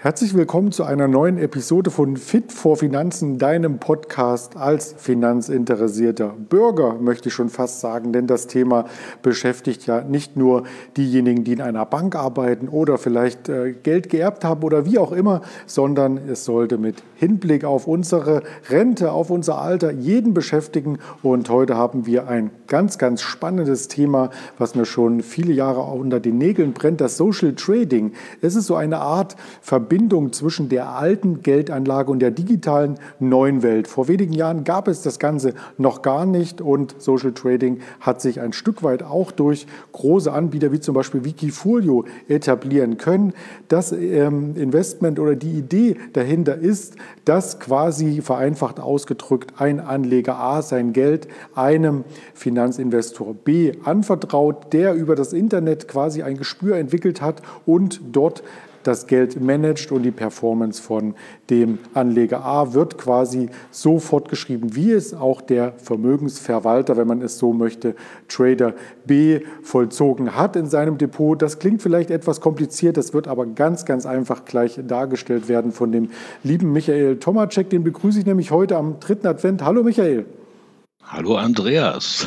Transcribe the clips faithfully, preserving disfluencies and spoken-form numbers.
Herzlich willkommen zu einer neuen Episode von Fit for Finanzen, deinem Podcast als finanzinteressierter Bürger, möchte ich schon fast sagen, denn das Thema beschäftigt ja nicht nur diejenigen, die in einer Bank arbeiten oder vielleicht äh, Geld geerbt haben oder wie auch immer, sondern es sollte mit Hinblick auf unsere Rente, auf unser Alter jeden beschäftigen. Und heute haben wir ein ganz, ganz spannendes Thema, was mir schon viele Jahre unter den Nägeln brennt, das Social Trading. Es ist so eine Art Verbindung zwischen der alten Geldanlage und der digitalen neuen Welt. Vor wenigen Jahren gab es das Ganze noch gar nicht und Social Trading hat sich ein Stück weit auch durch große Anbieter wie zum Beispiel Wikifolio etablieren können. Das ähm, Investment oder die Idee dahinter ist, dass quasi vereinfacht ausgedrückt ein Anleger A sein Geld einem Finanzinvestor B anvertraut, der über das Internet quasi ein Gespür entwickelt hat und dort das Geld managt und die Performance von dem Anleger A wird quasi so fortgeschrieben, wie es auch der Vermögensverwalter, wenn man es so möchte, Trader B vollzogen hat in seinem Depot. Das klingt vielleicht etwas kompliziert, das wird aber ganz, ganz einfach gleich dargestellt werden von dem lieben Michael Tomacek. Den begrüße ich nämlich heute am dritten Advent. Hallo Michael. Hallo Andreas.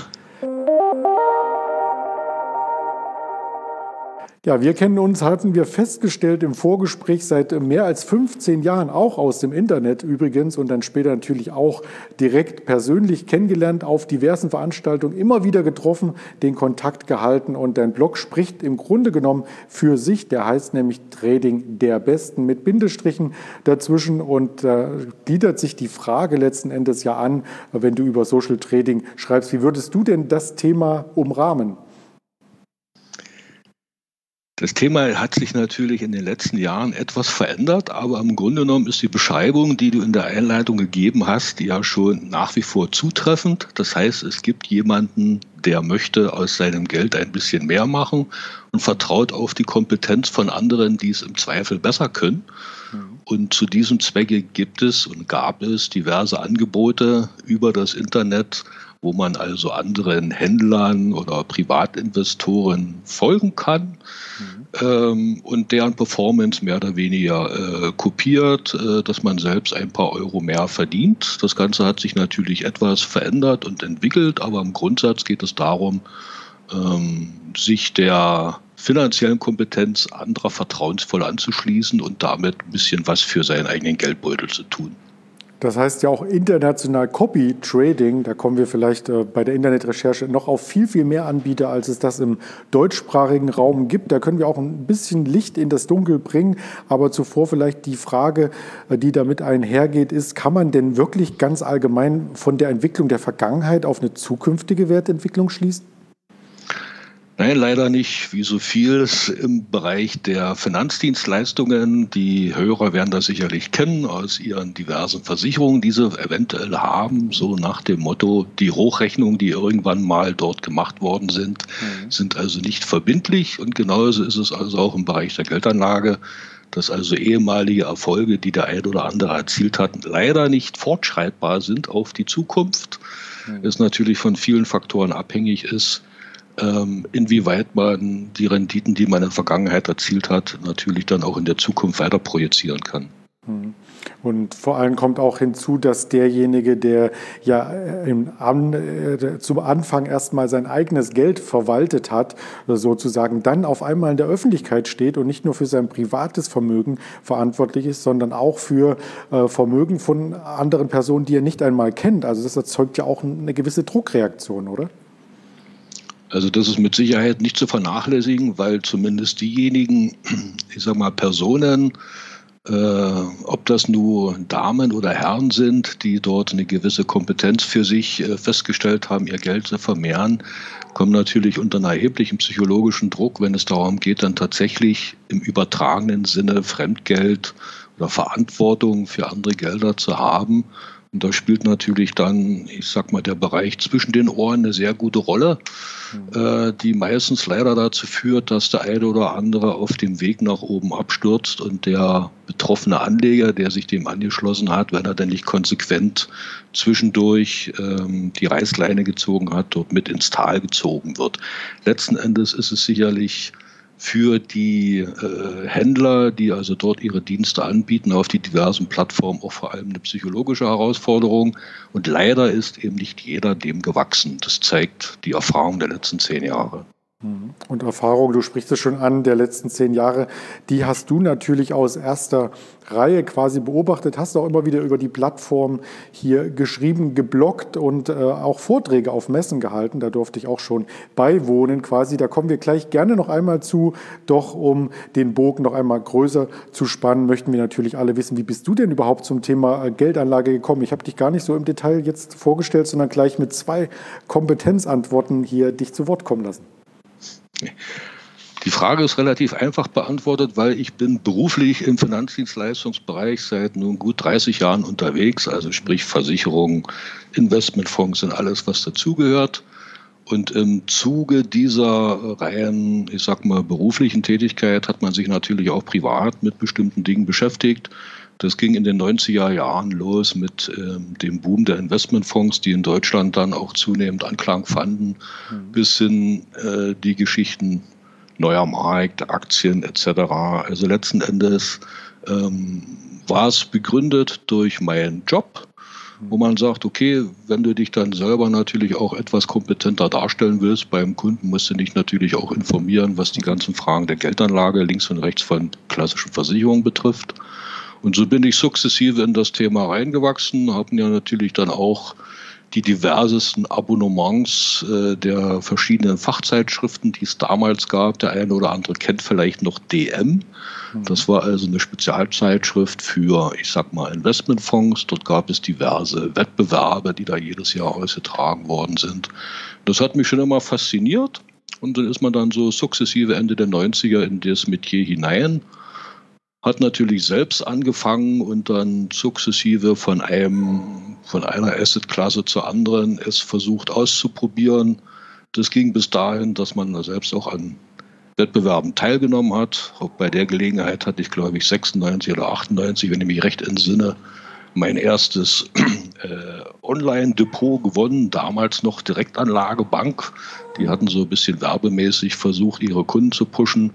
Ja, wir kennen uns, hatten wir festgestellt im Vorgespräch seit mehr als fünfzehn Jahren, auch aus dem Internet übrigens und dann später natürlich auch direkt persönlich kennengelernt, auf diversen Veranstaltungen immer wieder getroffen, den Kontakt gehalten und dein Blog spricht im Grunde genommen für sich. Der heißt nämlich Trading der Besten mit Bindestrichen dazwischen und da gliedert sich die Frage letzten Endes ja an, wenn du über Social Trading schreibst. Wie würdest du denn das Thema umrahmen? Das Thema hat sich natürlich in den letzten Jahren etwas verändert, aber im Grunde genommen ist die Beschreibung, die du in der Einleitung gegeben hast, ja schon nach wie vor zutreffend. Das heißt, es gibt jemanden, der möchte aus seinem Geld ein bisschen mehr machen und vertraut auf die Kompetenz von anderen, die es im Zweifel besser können. Und zu diesem Zwecke gibt es und gab es diverse Angebote über das Internet, wo man also anderen Händlern oder Privatinvestoren folgen kann mhm. ähm, und deren Performance mehr oder weniger äh, kopiert, äh, dass man selbst ein paar Euro mehr verdient. Das Ganze hat sich natürlich etwas verändert und entwickelt, aber im Grundsatz geht es darum, ähm, sich der finanziellen Kompetenz anderer vertrauensvoll anzuschließen und damit ein bisschen was für seinen eigenen Geldbeutel zu tun. Das heißt ja auch international Copy Trading, da kommen wir vielleicht äh, bei der Internetrecherche noch auf viel, viel mehr Anbieter, als es das im deutschsprachigen Raum gibt. Da können wir auch ein bisschen Licht in das Dunkel bringen, aber zuvor vielleicht die Frage, äh, die damit einhergeht, ist, kann man denn wirklich ganz allgemein von der Entwicklung der Vergangenheit auf eine zukünftige Wertentwicklung schließen? Nein, leider nicht, wie so vieles im Bereich der Finanzdienstleistungen. Die Hörer werden das sicherlich kennen aus ihren diversen Versicherungen, die sie eventuell haben, so nach dem Motto, die Hochrechnungen, die irgendwann mal dort gemacht worden sind, mhm. sind also nicht verbindlich. Und genauso ist es also auch im Bereich der Geldanlage, dass also ehemalige Erfolge, die der ein oder andere erzielt hat, leider nicht fortschreibbar sind auf die Zukunft. Mhm. Es natürlich von vielen Faktoren abhängig ist, inwieweit man die Renditen, die man in der Vergangenheit erzielt hat, natürlich dann auch in der Zukunft weiter projizieren kann. Und vor allem kommt auch hinzu, dass derjenige, der ja im An, äh, zum Anfang erstmal sein eigenes Geld verwaltet hat, sozusagen dann auf einmal in der Öffentlichkeit steht und nicht nur für sein privates Vermögen verantwortlich ist, sondern auch für äh, Vermögen von anderen Personen, die er nicht einmal kennt. Also das erzeugt ja auch eine gewisse Druckreaktion, oder? Also das ist mit Sicherheit nicht zu vernachlässigen, weil zumindest diejenigen, ich sag mal Personen, äh, ob das nur Damen oder Herren sind, die dort eine gewisse Kompetenz für sich äh, festgestellt haben, ihr Geld zu vermehren, kommen natürlich unter einen erheblichen psychologischen Druck, wenn es darum geht, dann tatsächlich im übertragenen Sinne Fremdgeld oder Verantwortung für andere Gelder zu haben. Und da spielt natürlich dann, ich sag mal, der Bereich zwischen den Ohren eine sehr gute Rolle, mhm. äh, die meistens leider dazu führt, dass der eine oder andere auf dem Weg nach oben abstürzt und der betroffene Anleger, der sich dem angeschlossen hat, wenn er denn nicht konsequent zwischendurch ähm, die Reißleine gezogen hat, dort mit ins Tal gezogen wird. Letzten Endes ist es sicherlich für die äh, Händler, die also dort ihre Dienste anbieten, auf die diversen Plattformen auch vor allem eine psychologische Herausforderung. Und leider ist eben nicht jeder dem gewachsen. Das zeigt die Erfahrung der letzten zehn Jahre. Und Erfahrung, du sprichst es schon an, der letzten zehn Jahre, die hast du natürlich aus erster Reihe quasi beobachtet, hast auch immer wieder über die Plattform hier geschrieben, gebloggt und äh, auch Vorträge auf Messen gehalten. Da durfte ich auch schon beiwohnen quasi. Da kommen wir gleich gerne noch einmal zu. Doch um den Bogen noch einmal größer zu spannen, möchten wir natürlich alle wissen, wie bist du denn überhaupt zum Thema Geldanlage gekommen? Ich habe dich gar nicht so im Detail jetzt vorgestellt, sondern gleich mit zwei Kompetenzantworten hier dich zu Wort kommen lassen. Die Frage ist relativ einfach beantwortet, weil ich bin beruflich im Finanzdienstleistungsbereich seit nun gut dreißig Jahren unterwegs, also sprich Versicherungen, Investmentfonds und alles, was dazugehört. Und im Zuge dieser rein, ich sag mal, beruflichen Tätigkeit hat man sich natürlich auch privat mit bestimmten Dingen beschäftigt. Das ging in den neunziger Jahren los mit ähm, dem Boom der Investmentfonds, die in Deutschland dann auch zunehmend Anklang fanden, mhm. bis hin äh, die Geschichten neuer Markt, Aktien et cetera. Also letzten Endes ähm, war es begründet durch meinen Job, wo man sagt, okay, wenn du dich dann selber natürlich auch etwas kompetenter darstellen willst beim Kunden, musst du dich natürlich auch informieren, was die ganzen Fragen der Geldanlage links und rechts von klassischen Versicherungen betrifft. Und so bin ich sukzessive in das Thema reingewachsen, haben ja natürlich dann auch die diversesten Abonnements äh, der verschiedenen Fachzeitschriften, die es damals gab. Der eine oder andere kennt vielleicht noch D M. Das war also eine Spezialzeitschrift für, ich sag mal, Investmentfonds. Dort gab es diverse Wettbewerbe, die da jedes Jahr ausgetragen worden sind. Das hat mich schon immer fasziniert. Und dann ist man dann so sukzessive Ende der neunziger in das Metier hinein. Hat natürlich selbst angefangen und dann sukzessive von einem, von einer Assetklasse zur anderen es versucht auszuprobieren. Das ging bis dahin, dass man selbst auch an Wettbewerben teilgenommen hat. Auch bei der Gelegenheit hatte ich, glaube ich, sechsundneunzig oder achtundneunzig, wenn ich mich recht entsinne, mein erstes äh, Online-Depot gewonnen, damals noch Direktanlagebank. Die hatten so ein bisschen werbemäßig versucht, ihre Kunden zu pushen.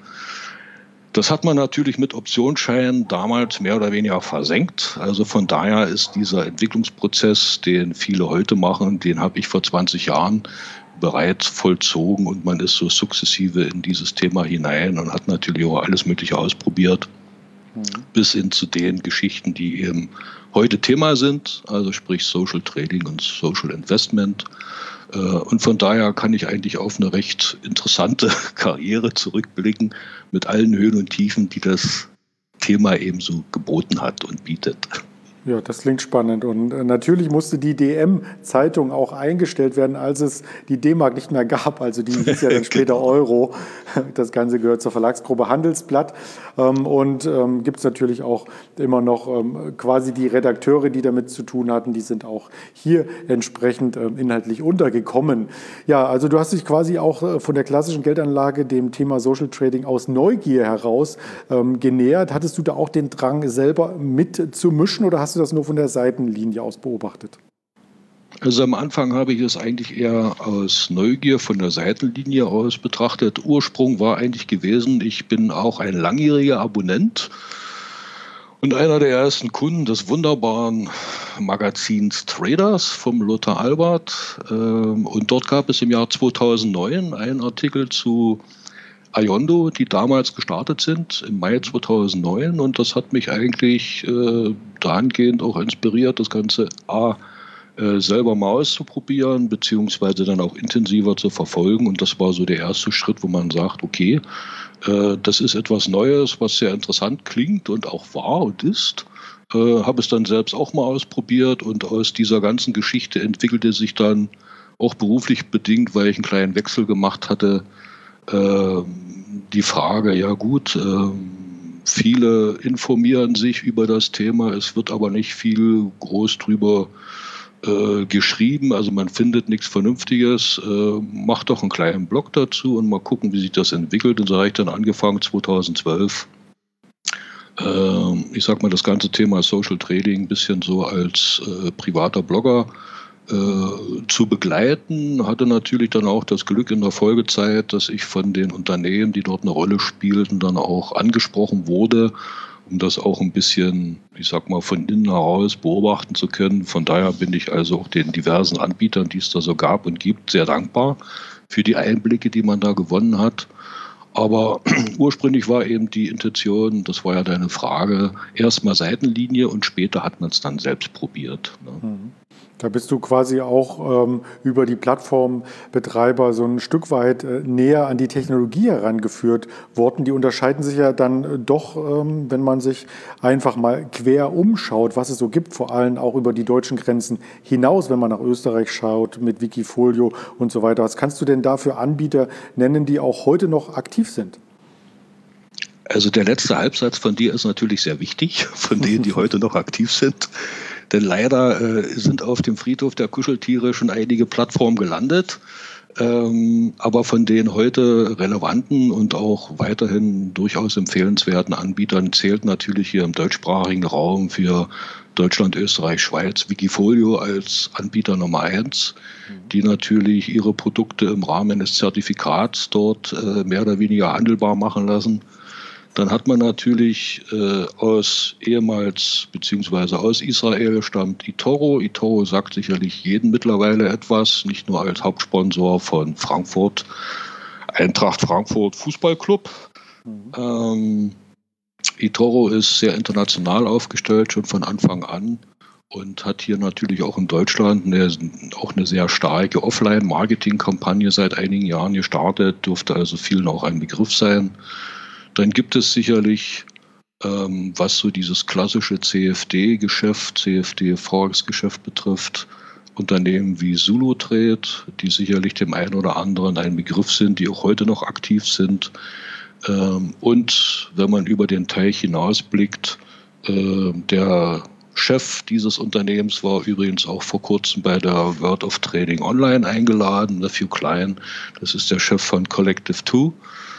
Das hat man natürlich mit Optionsscheinen damals mehr oder weniger versenkt. Also von daher ist dieser Entwicklungsprozess, den viele heute machen, den habe ich vor zwanzig Jahren bereits vollzogen und man ist so sukzessive in dieses Thema hinein und hat natürlich auch alles Mögliche ausprobiert, mhm. bis hin zu den Geschichten, die eben heute Thema sind, also sprich Social Trading und Social Investment. Und von daher kann ich eigentlich auf eine recht interessante Karriere zurückblicken mit allen Höhen und Tiefen, die das Thema eben so geboten hat und bietet. Ja, das klingt spannend. Und natürlich musste die D M-Zeitung auch eingestellt werden, als es die D-Mark nicht mehr gab. Also die hieß ja dann später genau. Euro. Das Ganze gehört zur Verlagsgruppe Handelsblatt. Und gibt es natürlich auch immer noch quasi die Redakteure, die damit zu tun hatten. Die sind auch hier entsprechend inhaltlich untergekommen. Ja, also du hast dich quasi auch von der klassischen Geldanlage dem Thema Social Trading aus Neugier heraus genähert. Hattest du da auch den Drang, selber mitzumischen oder hast Hast du das nur von der Seitenlinie aus beobachtet? Also am Anfang habe ich es eigentlich eher aus Neugier von der Seitenlinie aus betrachtet. Ursprung war eigentlich gewesen, ich bin auch ein langjähriger Abonnent und einer der ersten Kunden des wunderbaren Magazins Traders vom Lothar Albert. Und dort gab es im Jahr zweitausendneun einen Artikel zu Ayondo, die damals gestartet sind, im Mai zweitausendneun. Und das hat mich eigentlich äh, dahingehend auch inspiriert, das Ganze A, äh, selber mal auszuprobieren, beziehungsweise dann auch intensiver zu verfolgen. Und das war so der erste Schritt, wo man sagt, okay, äh, das ist etwas Neues, was sehr interessant klingt und auch war und ist. Äh, habe es dann selbst auch mal ausprobiert und aus dieser ganzen Geschichte entwickelte sich dann auch beruflich bedingt, weil ich einen kleinen Wechsel gemacht hatte, die Frage, ja gut, viele informieren sich über das Thema, es wird aber nicht viel groß drüber geschrieben, also man findet nichts Vernünftiges, macht doch einen kleinen Blog dazu und mal gucken, wie sich das entwickelt. Und so habe ich dann angefangen zweitausendzwölf, ich sag mal, das ganze Thema Social Trading ein bisschen so als privater Blogger äh, zu begleiten. Hatte natürlich dann auch das Glück in der Folgezeit, dass ich von den Unternehmen, die dort eine Rolle spielten, dann auch angesprochen wurde, um das auch ein bisschen, ich sag mal, von innen heraus beobachten zu können. Von daher bin ich also auch den diversen Anbietern, die es da so gab und gibt, sehr dankbar für die Einblicke, die man da gewonnen hat. Aber ursprünglich war eben die Intention, das war ja deine Frage, erstmal Seitenlinie und später hat man es dann selbst probiert. Ne? Da bist du quasi auch ähm, über die Plattformbetreiber so ein Stück weit äh, näher an die Technologie herangeführt worden. Die unterscheiden sich ja dann äh, doch, ähm, wenn man sich einfach mal quer umschaut, was es so gibt, vor allem auch über die deutschen Grenzen hinaus, wenn man nach Österreich schaut mit Wikifolio und so weiter. Was kannst du denn da für Anbieter nennen, die auch heute noch aktiv sind? Also der letzte Halbsatz von dir ist natürlich sehr wichtig, von denen, die heute noch aktiv sind. Denn leider äh, sind auf dem Friedhof der Kuscheltiere schon einige Plattformen gelandet. Ähm, aber von den heute relevanten und auch weiterhin durchaus empfehlenswerten Anbietern zählt natürlich hier im deutschsprachigen Raum für Deutschland, Österreich, Schweiz Wikifolio als Anbieter Nummer eins, die natürlich ihre Produkte im Rahmen eines Zertifikats dort äh, mehr oder weniger handelbar machen lassen. Dann hat man natürlich äh, aus ehemals beziehungsweise aus Israel stammt eToro. eToro sagt sicherlich jeden mittlerweile etwas, nicht nur als Hauptsponsor von Frankfurt, Eintracht Frankfurt Fußballclub. Mhm. Ähm, eToro ist sehr international aufgestellt, schon von Anfang an und hat hier natürlich auch in Deutschland eine, auch eine sehr starke Offline-Marketing-Kampagne seit einigen Jahren gestartet, dürfte also vielen auch ein Begriff sein. Dann gibt es sicherlich, ähm, was so dieses klassische C F D-Geschäft, C F D-Forex-Geschäft betrifft, Unternehmen wie Zulu Trade, die sicherlich dem einen oder anderen ein Begriff sind, die auch heute noch aktiv sind. Ähm, und wenn man über den Teich hinausblickt, äh, der Chef dieses Unternehmens war übrigens auch vor kurzem bei der World of Trading Online eingeladen, Matthew Klein. Das ist der Chef von Collective Two.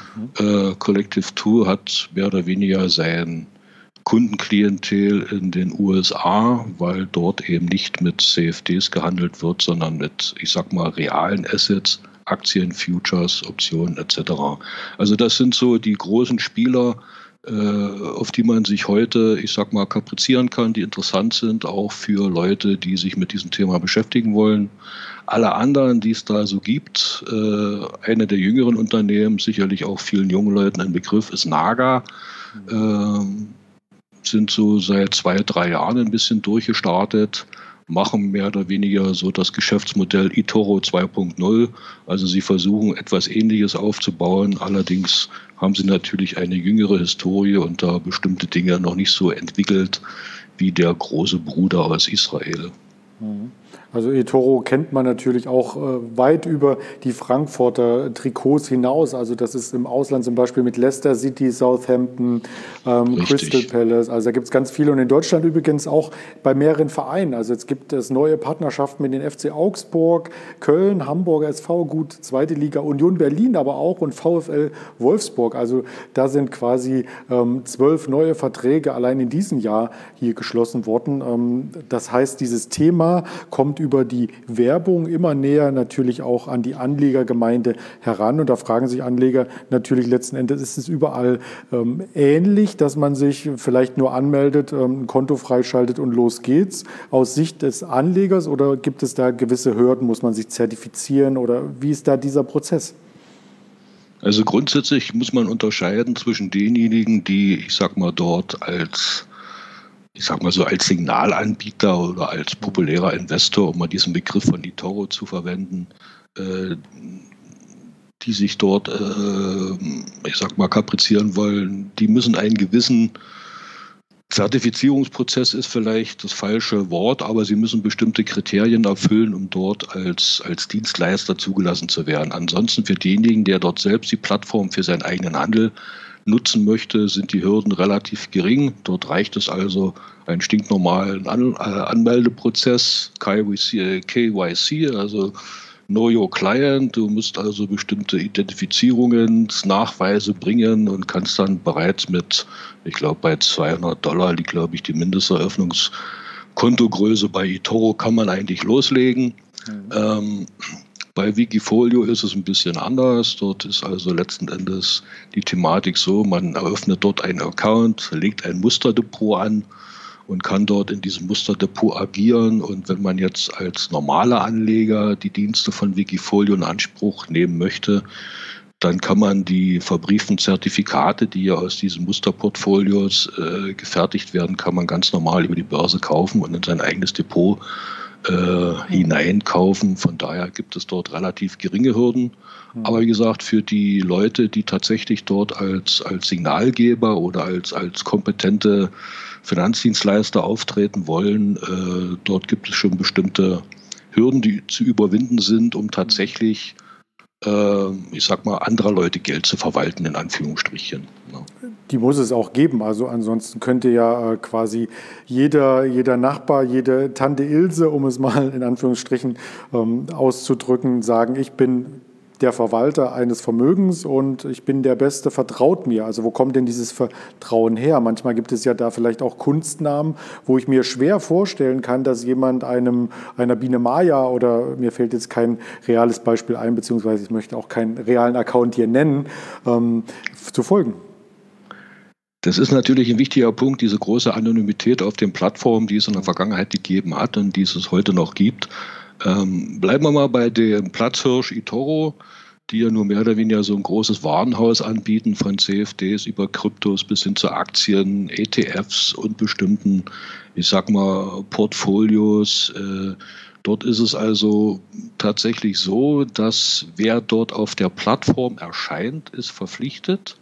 Äh, Collective Two hat mehr oder weniger sein Kundenklientel in den U S A, weil dort eben nicht mit C F Ds gehandelt wird, sondern mit, ich sag mal, realen Assets, Aktien, Futures, Optionen et cetera. Also das sind so die großen Spieler, äh, auf die man sich heute, ich sag mal, kaprizieren kann, die interessant sind, auch für Leute, die sich mit diesem Thema beschäftigen wollen. Alle anderen, die es da so gibt, äh, eine der jüngeren Unternehmen, sicherlich auch vielen jungen Leuten ein Begriff, ist Naga. Äh, sind so seit zwei, drei Jahren ein bisschen durchgestartet, machen mehr oder weniger so das Geschäftsmodell eToro zwei Punkt null. Also sie versuchen etwas Ähnliches aufzubauen. Allerdings haben sie natürlich eine jüngere Historie und da bestimmte Dinge noch nicht so entwickelt wie der große Bruder aus Israel. Also eToro kennt man natürlich auch äh, weit über die Frankfurter Trikots hinaus. Also das ist im Ausland zum Beispiel mit Leicester City, Southampton, ähm, Crystal Palace. Also da gibt es ganz viele. Und in Deutschland übrigens auch bei mehreren Vereinen. Also jetzt gibt es neue Partnerschaften mit den F C Augsburg, Köln, Hamburger S V, gut, zweite Liga, Union Berlin aber auch und VfL Wolfsburg. Also da sind quasi ähm, zwölf neue Verträge allein in diesem Jahr hier geschlossen worden. Ähm, das heißt, dieses Thema kommt über die Werbung immer näher natürlich auch an die Anlegergemeinde heran. Und da fragen sich Anleger natürlich letzten Endes, ist es überall ähm, ähnlich, dass man sich vielleicht nur anmeldet, ähm, ein Konto freischaltet und los geht's aus Sicht des Anlegers oder gibt es da gewisse Hürden, muss man sich zertifizieren oder wie ist da dieser Prozess? Also grundsätzlich muss man unterscheiden zwischen denjenigen, die, ich sag mal, dort als ich sag mal so als Signalanbieter oder als populärer Investor, um mal diesen Begriff von eToro zu verwenden, äh, die sich dort, äh, ich sag mal, kaprizieren wollen, die müssen einen gewissen Zertifizierungsprozess ist vielleicht das falsche Wort, aber sie müssen bestimmte Kriterien erfüllen, um dort als, als Dienstleister zugelassen zu werden. Ansonsten für denjenigen, der dort selbst die Plattform für seinen eigenen Handel nutzen möchte, sind die Hürden relativ gering. Dort reicht es also, einen stinknormalen An- äh, Anmeldeprozess, K Y C, also Know Your Client. Du musst also bestimmte Identifizierungsnachweise bringen und kannst dann bereits mit, ich glaube bei zweihundert Dollar liegt, glaube ich, die Mindesteröffnungs Kontogröße bei eToro kann man eigentlich loslegen. Mhm. Ähm, bei Wikifolio ist es ein bisschen anders. Dort ist also letzten Endes die Thematik so, man eröffnet dort einen Account, legt ein Musterdepot an und kann dort in diesem Musterdepot agieren. Und wenn man jetzt als normaler Anleger die Dienste von Wikifolio in Anspruch nehmen möchte, dann kann man die verbrieften Zertifikate, die ja aus diesen Musterportfolios äh, gefertigt werden, kann man ganz normal über die Börse kaufen und in sein eigenes Depot äh, hineinkaufen. Von daher gibt es dort relativ geringe Hürden. Mhm. Aber wie gesagt, für die Leute, die tatsächlich dort als, als Signalgeber oder als, als kompetente Finanzdienstleister auftreten wollen, äh, dort gibt es schon bestimmte Hürden, die zu überwinden sind, um tatsächlich ich sag mal, anderer Leute Geld zu verwalten, in Anführungsstrichen. Ja. Die muss es auch geben. Also ansonsten könnte ja quasi jeder, jeder Nachbar, jede Tante Ilse, um es mal in Anführungsstrichen ähm, auszudrücken, sagen, ich bin der Verwalter eines Vermögens und ich bin der Beste, vertraut mir. Also wo kommt denn dieses Vertrauen her? Manchmal gibt es ja da vielleicht auch Kunstnamen, wo ich mir schwer vorstellen kann, dass jemand einem einer Biene Maya, oder mir fällt jetzt kein reales Beispiel ein, beziehungsweise ich möchte auch keinen realen Account hier nennen, ähm, zu folgen. Das ist natürlich ein wichtiger Punkt, diese große Anonymität auf den Plattformen, die es in der Vergangenheit gegeben hat und die es heute noch gibt. Ähm, bleiben wir mal bei dem Platzhirsch eToro, die ja nur mehr oder weniger so ein großes Warenhaus anbieten, von C F Ds über Kryptos bis hin zu Aktien, E T Fs und bestimmten, ich sag mal, Portfolios. Äh, dort ist es also tatsächlich so, dass wer dort auf der Plattform erscheint, ist verpflichtet,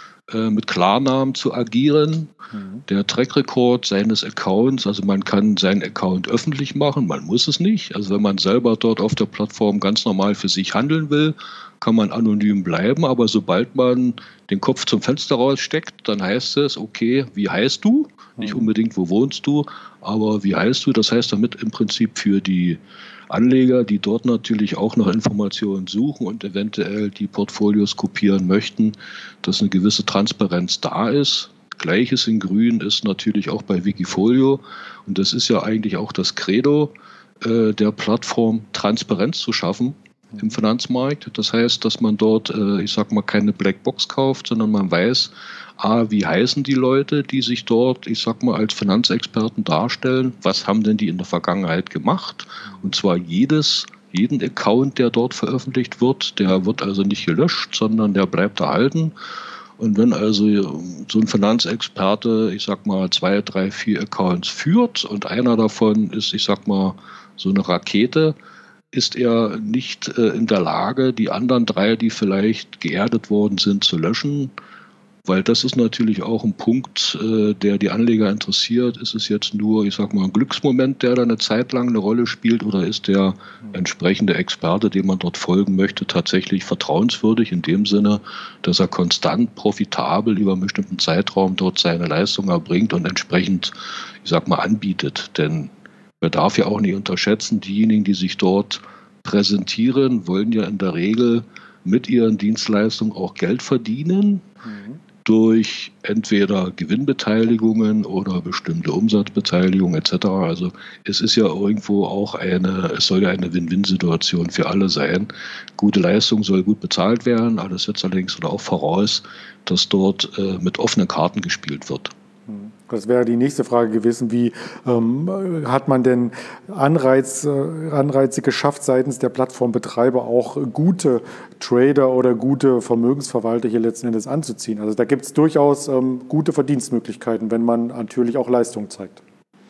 mit Klarnamen zu agieren. Mhm. Der Track-Record seines Accounts, also man kann seinen Account öffentlich machen, man muss es nicht. Also wenn man selber dort auf der Plattform ganz normal für sich handeln will, kann man anonym bleiben, aber sobald man den Kopf zum Fenster raussteckt, dann heißt es, okay, wie heißt du? Mhm. Nicht unbedingt, wo wohnst du, aber wie heißt du? Das heißt damit im Prinzip für die Anleger, die dort natürlich auch noch Informationen suchen und eventuell die Portfolios kopieren möchten, dass eine gewisse Transparenz da ist. Gleiches in Grün ist natürlich auch bei Wikifolio und das ist ja eigentlich auch das Credo äh, der Plattform, Transparenz zu schaffen im Finanzmarkt. Das heißt, dass man dort, äh, ich sag mal, keine Blackbox kauft, sondern man weiß, A, wie heißen die Leute, die sich dort, ich sag mal, als Finanzexperten darstellen, was haben denn die in der Vergangenheit gemacht? Und zwar jedes, jeden Account, der dort veröffentlicht wird, der wird also nicht gelöscht, sondern der bleibt erhalten. Und wenn also so ein Finanzexperte, ich sag mal, zwei, drei, vier Accounts führt und einer davon ist, ich sag mal, so eine Rakete, ist er nicht äh, in der Lage, die anderen drei, die vielleicht geerdet worden sind, zu löschen. Weil das ist natürlich auch ein Punkt, äh, der die Anleger interessiert. Ist es jetzt nur, ich sag mal, ein Glücksmoment, der da eine Zeit lang eine Rolle spielt, oder ist der entsprechende Experte, dem man dort folgen möchte, tatsächlich vertrauenswürdig in dem Sinne, dass er konstant profitabel über einen bestimmten Zeitraum dort seine Leistung erbringt und entsprechend, ich sag mal, anbietet. Denn man darf ja auch nicht unterschätzen, diejenigen, die sich dort präsentieren, wollen ja in der Regel mit ihren Dienstleistungen auch Geld verdienen. Mhm. Durch entweder Gewinnbeteiligungen oder bestimmte Umsatzbeteiligungen et cetera. Also es ist ja irgendwo auch eine, es soll ja eine Win-Win-Situation für alle sein. Gute Leistung soll gut bezahlt werden, alles setzt allerdings auch voraus, dass dort äh, mit offenen Karten gespielt wird. Das wäre die nächste Frage gewesen, wie ähm, hat man denn Anreiz, äh, Anreize geschafft, seitens der Plattformbetreiber auch gute Trader oder gute Vermögensverwalter hier letzten Endes anzuziehen? Also da gibt es durchaus ähm, gute Verdienstmöglichkeiten, wenn man natürlich auch Leistung zeigt.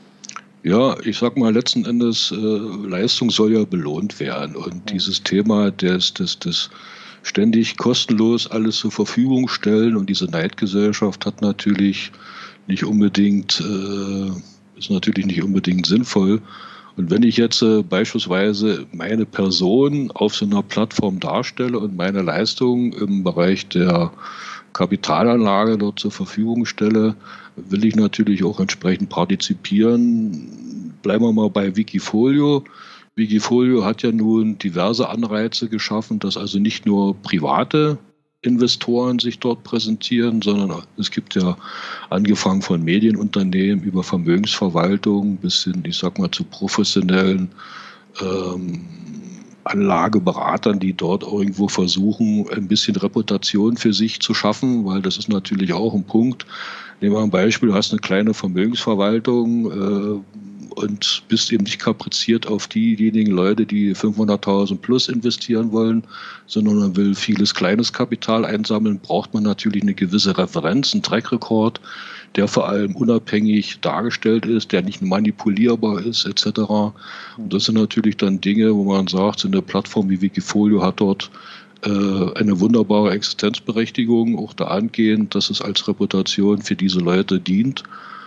Ja, ich sag mal, letzten Endes, äh, Leistung soll ja belohnt werden. Und ja. dieses Thema des, des, des ständig kostenlos alles zur Verfügung stellen und diese Neidgesellschaft hat natürlich nicht unbedingt, äh, ist natürlich nicht unbedingt sinnvoll. Und wenn ich jetzt äh, beispielsweise meine Person auf so einer Plattform darstelle und meine Leistung im Bereich der Kapitalanlage dort zur Verfügung stelle, will ich natürlich auch entsprechend partizipieren. Bleiben wir mal bei Wikifolio. Wikifolio hat ja nun diverse Anreize geschaffen, dass also nicht nur private Investoren sich dort präsentieren, sondern es gibt ja angefangen von Medienunternehmen über Vermögensverwaltung bis hin, ich sag mal, zu professionellen ähm, Anlageberatern, die dort irgendwo versuchen, ein bisschen Reputation für sich zu schaffen, weil das ist natürlich auch ein Punkt. Nehmen wir ein Beispiel, du hast eine kleine Vermögensverwaltung äh, und bist eben nicht kapriziert auf diejenigen Leute, die fünfhunderttausend plus investieren wollen, sondern man will vieles kleines Kapital einsammeln, braucht man natürlich eine gewisse Referenz, einen Track Record, der vor allem unabhängig dargestellt ist, der nicht manipulierbar ist, et cetera. Und das sind natürlich dann Dinge, wo man sagt, so eine Plattform wie Wikifolio hat dort äh, eine wunderbare Existenzberechtigung, auch dahingehend, dass es als Reputation für diese Leute dient.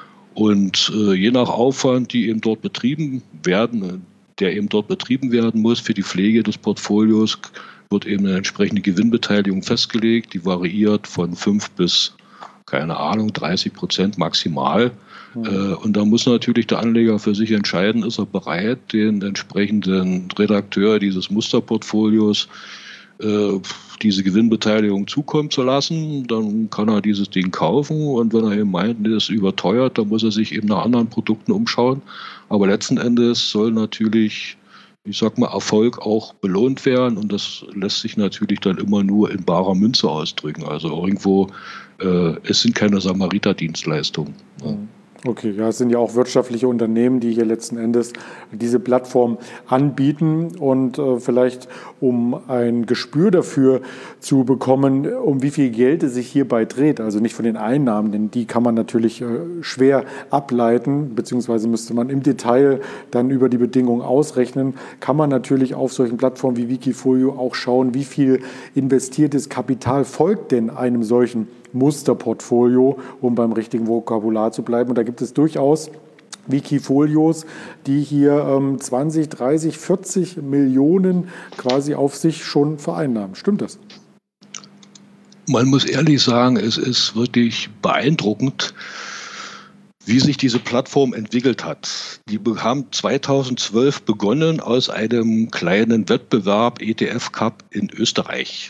Und äh, je nach Aufwand, die eben dort betrieben werden, der eben dort betrieben werden muss für die Pflege des Portfolios, wird eben eine entsprechende Gewinnbeteiligung festgelegt. Die variiert von fünf bis, keine Ahnung, dreißig Prozent maximal. Mhm. Äh, und da muss natürlich der Anleger für sich entscheiden, ist er bereit, den entsprechenden Redakteur dieses Musterportfolios äh, diese Gewinnbeteiligung zukommen zu lassen, dann kann er dieses Ding kaufen und wenn er eben meint, das ist überteuert, dann muss er sich eben nach anderen Produkten umschauen. Aber letzten Endes soll natürlich, ich sag mal, Erfolg auch belohnt werden und das lässt sich natürlich dann immer nur in barer Münze ausdrücken. Also irgendwo, äh, es sind keine Samariterdienstleistungen. Ja. Okay, ja, es sind ja auch wirtschaftliche Unternehmen, die hier letzten Endes diese Plattform anbieten und äh, vielleicht um ein Gespür dafür zu bekommen, um wie viel Geld es sich hierbei dreht, also nicht von den Einnahmen, denn die kann man natürlich äh, schwer ableiten, beziehungsweise müsste man im Detail dann über die Bedingungen ausrechnen, kann man natürlich auf solchen Plattformen wie Wikifolio auch schauen, wie viel investiertes Kapital folgt denn einem solchen Musterportfolio, um beim richtigen Vokabular zu bleiben. Und da gibt es durchaus Wikifolios, die hier ähm, zwanzig, dreißig, vierzig Millionen quasi auf sich schon vereinnahmen. Stimmt das? Man muss ehrlich sagen, es ist wirklich beeindruckend, wie sich diese Plattform entwickelt hat. Die haben zweitausendzwölf begonnen aus einem kleinen Wettbewerb E T F Cup in Österreich.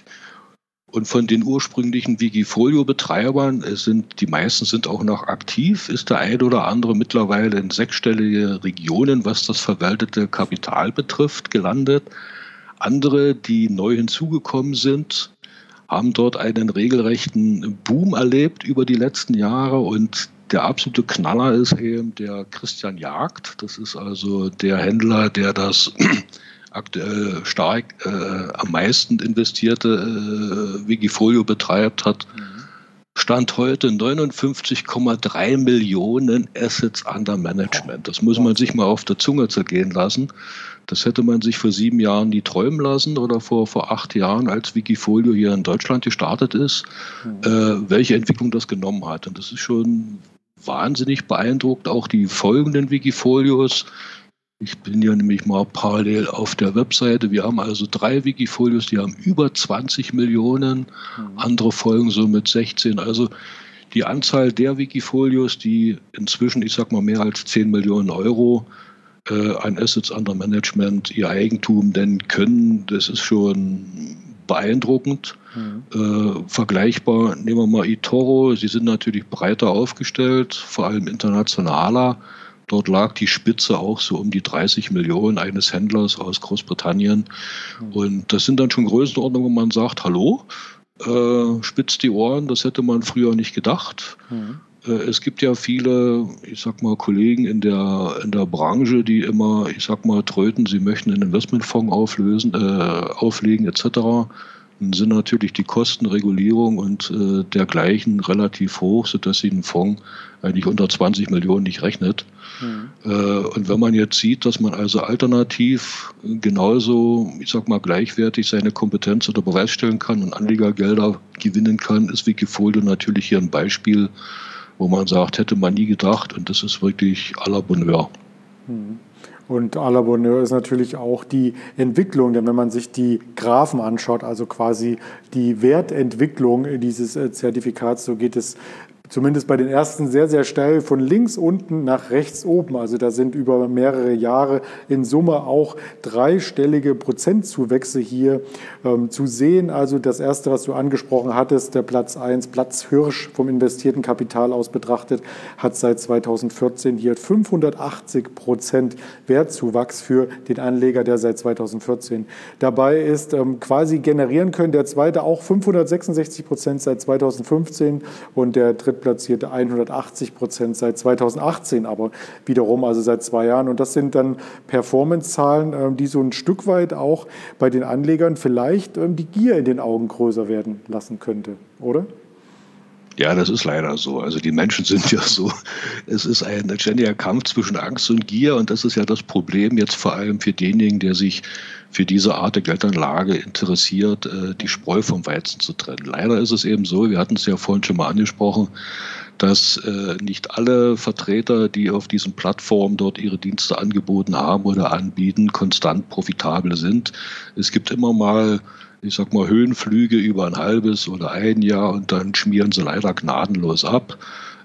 Und von den ursprünglichen Wikifolio-Betreibern, es sind, die meisten sind auch noch aktiv, ist der ein oder andere mittlerweile in sechsstellige Regionen, was das verwaltete Kapital betrifft, gelandet. Andere, die neu hinzugekommen sind, haben dort einen regelrechten Boom erlebt über die letzten Jahre und der absolute Knaller ist eben der Christian Jagd. Das ist also der Händler, der das aktuell stark äh, am meisten investierte äh, Wikifolio betreibt, hat mhm. Stand heute neunundfünfzig Komma drei Millionen Assets under Management. Das muss man sich mal auf der Zunge zergehen lassen. Das hätte man sich vor sieben Jahren nie träumen lassen oder vor, vor acht Jahren, als Wikifolio hier in Deutschland gestartet ist, mhm. äh, welche Entwicklung das genommen hat. Und das ist schon wahnsinnig beeindruckend. Auch die folgenden Wikifolios. Ich bin ja nämlich mal parallel auf der Webseite. Wir haben also drei Wikifolios, die haben über zwanzig Millionen. Mhm. Andere folgen so mit sechzehn. Also die Anzahl der Wikifolios, die inzwischen, ich sag mal, mehr als zehn Millionen Euro äh, an Assets under Management ihr Eigentum nennen können, das ist schon beeindruckend. Mhm. Äh, vergleichbar, nehmen wir mal eToro. Sie sind natürlich breiter aufgestellt, vor allem internationaler. Dort lag die Spitze auch so um die dreißig Millionen eines Händlers aus Großbritannien. Mhm. Und das sind dann schon Größenordnungen, wo man sagt, hallo, äh, spitzt die Ohren, das hätte man früher nicht gedacht. Mhm. Äh, es gibt ja viele, ich sag mal, Kollegen in der, in der Branche, die immer, ich sag mal, tröten, sie möchten einen Investmentfonds auflösen, äh, auflegen et cetera. Dann sind natürlich die Kostenregulierung und äh, dergleichen relativ hoch, sodass sie einen Fonds eigentlich unter zwanzig Millionen nicht rechnet. Mhm. Äh, und wenn man jetzt sieht, dass man also alternativ genauso, ich sag mal, gleichwertig seine Kompetenz unter Beweis stellen kann und Anlegergelder gewinnen kann, ist Wikifolio natürlich hier ein Beispiel, wo man sagt, hätte man nie gedacht, und das ist wirklich à la Bonheur. Mhm. Und à la Bonheur ist natürlich auch die Entwicklung, denn wenn man sich die Graphen anschaut, also quasi die Wertentwicklung dieses Zertifikats, so geht es zumindest bei den ersten sehr, sehr steil von links unten nach rechts oben. Also da sind über mehrere Jahre in Summe auch dreistellige Prozentzuwächse hier ähm, zu sehen. Also das erste, was du angesprochen hattest, der Platz eins, Platz Hirsch vom investierten Kapital aus betrachtet, hat seit zweitausendvierzehn hier fünfhundertachtzig Prozent Wertzuwachs für den Anleger, der seit zweitausendvierzehn dabei ist, ähm, quasi generieren können. Der zweite auch fünfhundertsechsundsechzig Prozent seit zweitausendfünfzehn und der drittplatzierte hundertachtzig Prozent seit zweitausendachtzehn, aber wiederum also seit zwei Jahren. Und das sind dann Performance-Zahlen, ähm, die so ein Stück weit auch bei den Anlegern vielleicht ähm, die Gier in den Augen größer werden lassen könnte, oder? Ja, das ist leider so. Also die Menschen sind ja so. Es ist ein ständiger Kampf zwischen Angst und Gier und das ist ja das Problem jetzt vor allem für denjenigen, der sich für diese Art der Geldanlage interessiert, die Spreu vom Weizen zu trennen. Leider ist es eben so, wir hatten es ja vorhin schon mal angesprochen, dass nicht alle Vertreter, die auf diesen Plattformen dort ihre Dienste angeboten haben oder anbieten, konstant profitabel sind. Es gibt immer mal, ich sag mal, Höhenflüge über ein halbes oder ein Jahr und dann schmieren sie leider gnadenlos ab.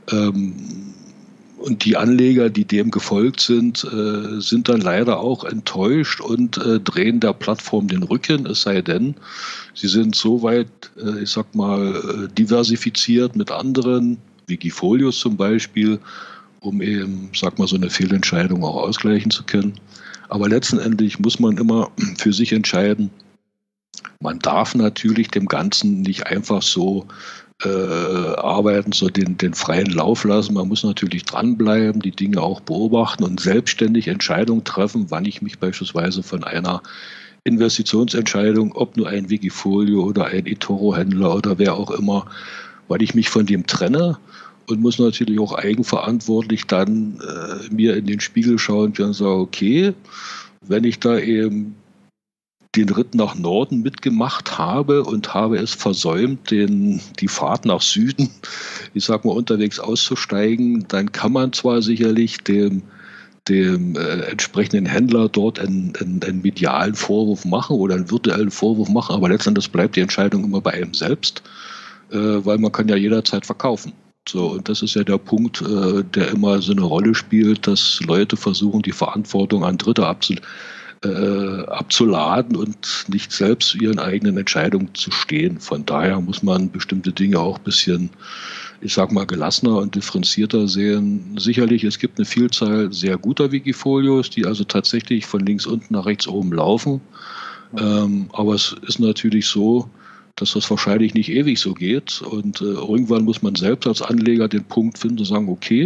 Und die Anleger, die dem gefolgt sind, sind dann leider auch enttäuscht und drehen der Plattform den Rücken, es sei denn, sie sind soweit, ich sag mal, diversifiziert mit anderen, Wikifolios zum Beispiel, um eben, sag mal, so eine Fehlentscheidung auch ausgleichen zu können. Aber letztendlich muss man immer für sich entscheiden. Man darf natürlich dem Ganzen nicht einfach so äh, arbeiten, so den, den freien Lauf lassen. Man muss natürlich dranbleiben, die Dinge auch beobachten und selbstständig Entscheidungen treffen, wann ich mich beispielsweise von einer Investitionsentscheidung, ob nur ein Wikifolio oder ein eToro-Händler oder wer auch immer, weil ich mich von dem trenne und muss natürlich auch eigenverantwortlich dann äh, mir in den Spiegel schauen und sagen, okay, wenn ich da eben den Ritt nach Norden mitgemacht habe und habe es versäumt, den, die Fahrt nach Süden, ich sag mal, unterwegs auszusteigen, dann kann man zwar sicherlich dem, dem äh, entsprechenden Händler dort einen, einen, einen medialen Vorwurf machen oder einen virtuellen Vorwurf machen, aber letztendlich bleibt die Entscheidung immer bei einem selbst, äh, weil man kann ja jederzeit verkaufen. So, und das ist ja der Punkt, äh, der immer so eine Rolle spielt, dass Leute versuchen, die Verantwortung an Dritte abzulegen. Äh, abzuladen und nicht selbst zu ihren eigenen Entscheidungen zu stehen. Von daher muss man bestimmte Dinge auch ein bisschen, ich sag mal, gelassener und differenzierter sehen. Sicherlich, es gibt eine Vielzahl sehr guter Wikifolios, die also tatsächlich von links unten nach rechts oben laufen. Ähm, aber es ist natürlich so, dass das wahrscheinlich nicht ewig so geht. Und äh, irgendwann muss man selbst als Anleger den Punkt finden, zu sagen, okay,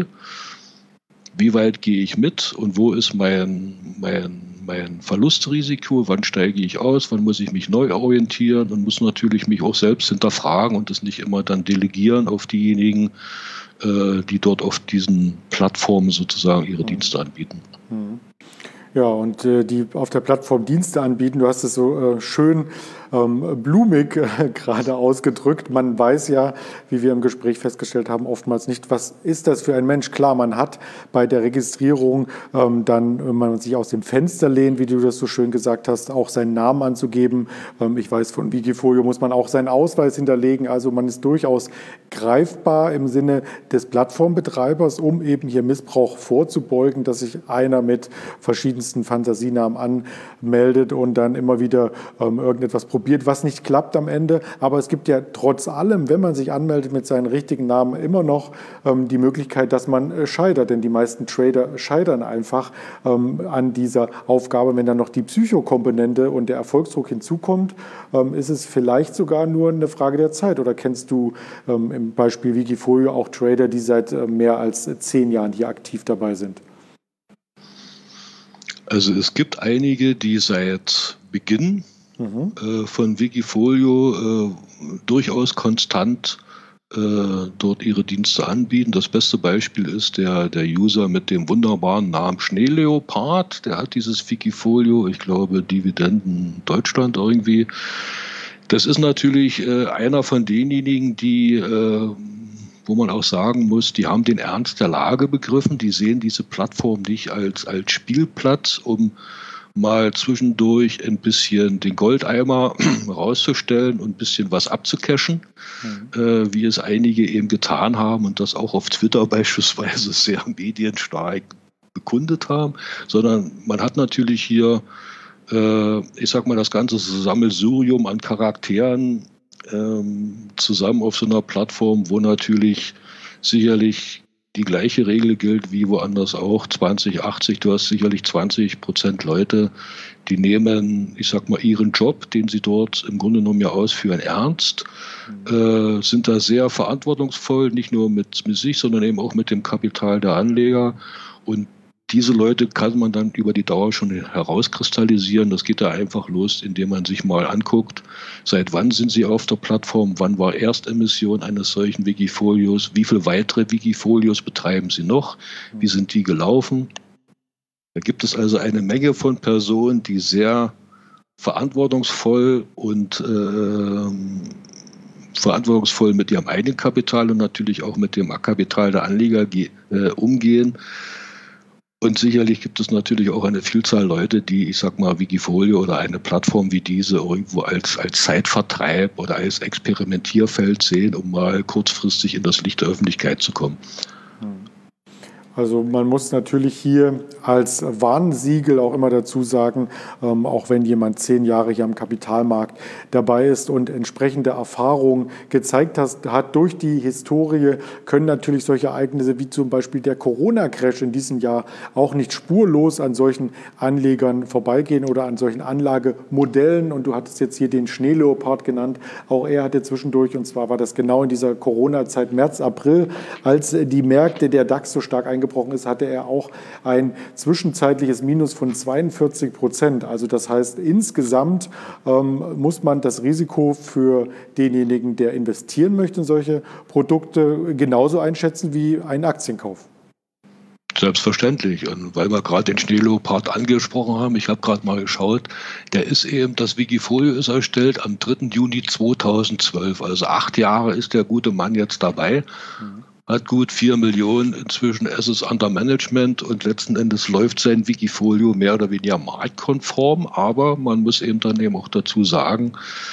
wie weit gehe ich mit und wo ist mein, mein mein Verlustrisiko, wann steige ich aus, wann muss ich mich neu orientieren und muss natürlich mich auch selbst hinterfragen und das nicht immer dann delegieren auf diejenigen, äh, die dort auf diesen Plattformen sozusagen ihre Dienste anbieten. Ja, und äh, die auf der Plattform Dienste anbieten, du hast es so äh, schön ähm, blumig äh, gerade ausgedrückt. Man weiß ja, wie wir im Gespräch festgestellt haben, oftmals nicht, was ist das für ein Mensch. Klar, man hat bei der Registrierung ähm, dann, wenn man sich aus dem Fenster lehnt, wie du das so schön gesagt hast, auch seinen Namen anzugeben. Ähm, ich weiß, von Wikifolio muss man auch seinen Ausweis hinterlegen. Also man ist durchaus greifbar im Sinne des Plattformbetreibers, um eben hier Missbrauch vorzubeugen, dass sich einer mit verschiedenen Fantasienamen anmeldet und dann immer wieder ähm, irgendetwas probiert, was nicht klappt am Ende. Aber es gibt ja trotz allem, wenn man sich anmeldet mit seinen richtigen Namen, immer noch ähm, die Möglichkeit, dass man äh, scheitert. Denn die meisten Trader scheitern einfach ähm, an dieser Aufgabe. Wenn dann noch die Psychokomponente und der Erfolgsdruck hinzukommt, ähm, ist es vielleicht sogar nur eine Frage der Zeit. Oder kennst du ähm, im Beispiel Wikifolio auch Trader, die seit äh, mehr als äh, zehn Jahren hier aktiv dabei sind? Also es gibt einige, die seit Beginn mhm. äh, von Wikifolio äh, durchaus konstant äh, dort ihre Dienste anbieten. Das beste Beispiel ist der, der User mit dem wunderbaren Namen Schneeleopard. Der hat dieses Wikifolio, ich glaube Dividenden Deutschland irgendwie. Das ist natürlich äh, einer von denjenigen, die äh, wo man auch sagen muss, die haben den Ernst der Lage begriffen, die sehen diese Plattform nicht als, als Spielplatz, um mal zwischendurch ein bisschen den Goldeimer rauszustellen und ein bisschen was abzucashen, mhm. äh, wie es einige eben getan haben und das auch auf Twitter beispielsweise sehr medienstark bekundet haben, sondern man hat natürlich hier, äh, ich sag mal, das ganze Sammelsurium an Charakteren ähm, zusammen auf so einer Plattform, wo natürlich sicherlich die gleiche Regel gilt wie woanders auch, zwanzig achtzig, du hast sicherlich zwanzig Prozent Leute, die nehmen, ich sag mal, ihren Job, den sie dort im Grunde genommen ja ausführen, ernst, mhm. äh, sind da sehr verantwortungsvoll, nicht nur mit, mit sich, sondern eben auch mit dem Kapital der Anleger, und diese Leute kann man dann über die Dauer schon herauskristallisieren. Das geht da einfach los, indem man sich mal anguckt, seit wann sind sie auf der Plattform, wann war Erstemission eines solchen Wikifolios, wie viele weitere Wikifolios betreiben sie noch, wie sind die gelaufen. Da gibt es also eine Menge von Personen, die sehr verantwortungsvoll und äh, verantwortungsvoll mit ihrem eigenen Kapital und natürlich auch mit dem Kapital der Anleger ge- äh, umgehen. Und sicherlich gibt es natürlich auch eine Vielzahl Leute, die, ich sag mal, Wikifolio oder eine Plattform wie diese irgendwo als, als Zeitvertreib oder als Experimentierfeld sehen, um mal kurzfristig in das Licht der Öffentlichkeit zu kommen. Also man muss natürlich hier als Warnsiegel auch immer dazu sagen, ähm, auch wenn jemand zehn Jahre hier am Kapitalmarkt dabei ist und entsprechende Erfahrungen gezeigt hat, hat durch die Historie, können natürlich solche Ereignisse wie zum Beispiel der Corona-Crash in diesem Jahr auch nicht spurlos an solchen Anlegern vorbeigehen oder an solchen Anlagemodellen. Und du hattest jetzt hier den Schneeleopard genannt. Auch er hatte zwischendurch, und zwar war das genau in dieser Corona-Zeit, März, April, als die Märkte, der DAX so stark eingebrochen ist, hatte er auch ein zwischenzeitliches Minus von zweiundvierzig Prozent. Also das heißt, insgesamt ähm, muss man das Risiko für denjenigen, der investieren möchte in solche Produkte, genauso einschätzen wie einen Aktienkauf. Selbstverständlich. Und weil wir gerade den Schneeleopard angesprochen haben, ich habe gerade mal geschaut, der ist eben, das Wikifolio ist erstellt am dritten Juni zweitausendzwölf. Also acht Jahre ist der gute Mann jetzt dabei. Mhm. Hat gut vier Millionen inzwischen Assets under Management und letzten Endes läuft sein Wikifolio mehr oder weniger marktkonform, aber man muss eben dann eben auch dazu sagen,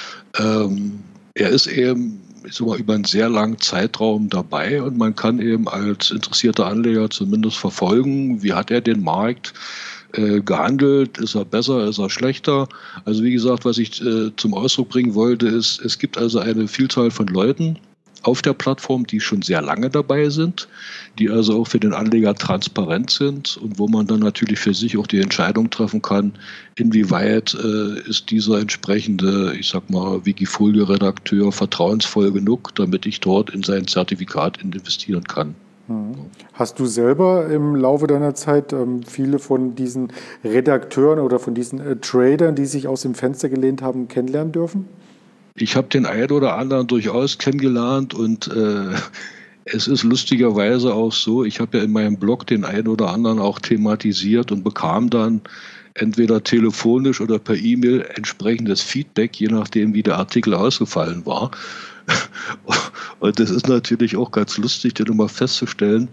ähm, er ist eben ich sag mal, über einen sehr langen Zeitraum dabei und man kann eben als interessierter Anleger zumindest verfolgen, wie hat er den Markt äh, gehandelt, ist er besser, ist er schlechter. Also wie gesagt, was ich äh, zum Ausdruck bringen wollte, ist, es gibt also eine Vielzahl von Leuten auf der Plattform, die schon sehr lange dabei sind, die also auch für den Anleger transparent sind und wo man dann natürlich für sich auch die Entscheidung treffen kann, inwieweit äh, ist dieser entsprechende, ich sag mal, Wikifolio-Redakteur vertrauensvoll genug, damit ich dort in sein Zertifikat investieren kann. Hast du selber im Laufe deiner Zeit ähm, viele von diesen Redakteuren oder von diesen äh, Tradern, die sich aus dem Fenster gelehnt haben, kennenlernen dürfen? Ich habe den einen oder anderen durchaus kennengelernt und äh, es ist lustigerweise auch so, ich habe ja in meinem Blog den einen oder anderen auch thematisiert und bekam dann entweder telefonisch oder per E-Mail entsprechendes Feedback, je nachdem wie der Artikel ausgefallen war. Und das ist natürlich auch ganz lustig, dann immer festzustellen,